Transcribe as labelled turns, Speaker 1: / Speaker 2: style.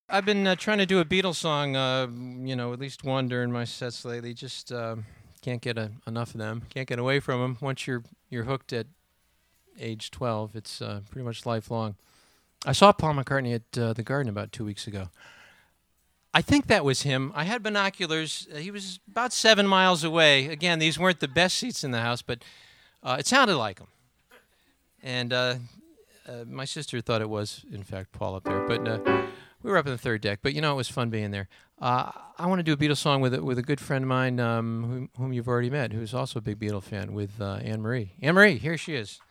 Speaker 1: I've been trying to do a Beatles song, at least one during my sets lately. Just can't get enough of them. Can't get away from them. Once you're hooked at age 12, it's pretty much lifelong. I saw Paul McCartney at the Garden about 2 weeks ago. I think that was him. I had binoculars. He was about 7 miles away. Again, these weren't the best seats in the house, but it sounded like him. And my sister thought it was, in fact, Paul up there. But we were up in the third deck. But, it was fun being there. I want to do a Beatles song with a good friend of mine whom you've already met, who's also a big Beatle fan, with Anne Marie. Anne Marie, here she is.